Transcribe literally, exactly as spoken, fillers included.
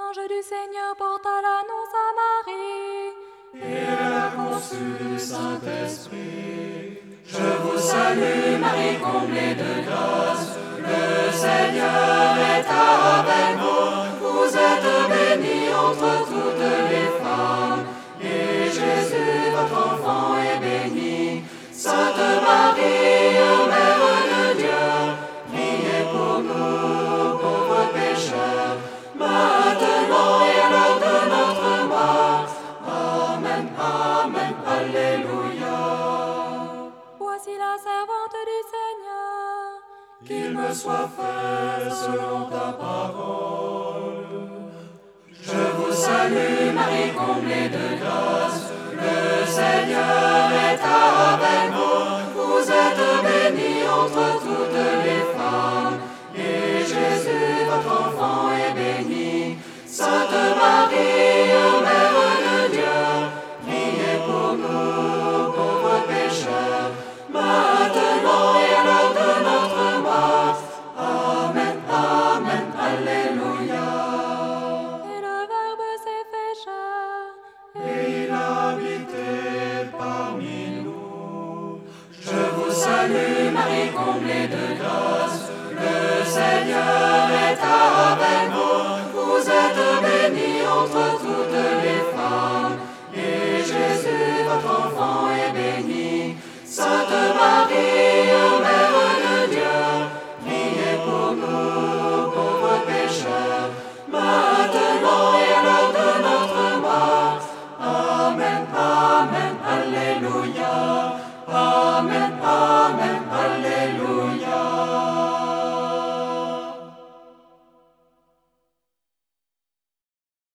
L'ange du Seigneur porta l'annonce à Marie. Et elle a conçu du Saint-Esprit. Je vous salue, Marie, comblée de grâce. Le Seigneur est avec vous. Vous êtes bénie entre toutes les femmes. Et Jésus, votre enfant, est béni. Sainte Marie, Mère de Dieu, priez pour nous, pauvres pécheurs, maintenant et à l'heure de notre mort. Amen, amen, alléluia. Voici la servante du Seigneur. Qu'il me soit fait selon ta parole. Je vous salue, Marie, comblée de grâce. Le Seigneur est avec vous. Vous êtes bénie entre toutes les femmes. Et Jésus, votre enfant, est béni. Sainte Marie, Mère de Dieu, priez pour nous, pauvres pécheurs, maintenant et à l'heure de notre mort. Amen, amen, alléluia. Et le Verbe s'est fait chair. Et il a habité parmi nous. Je vous salue, Marie, comblée de grâce. Le Seigneur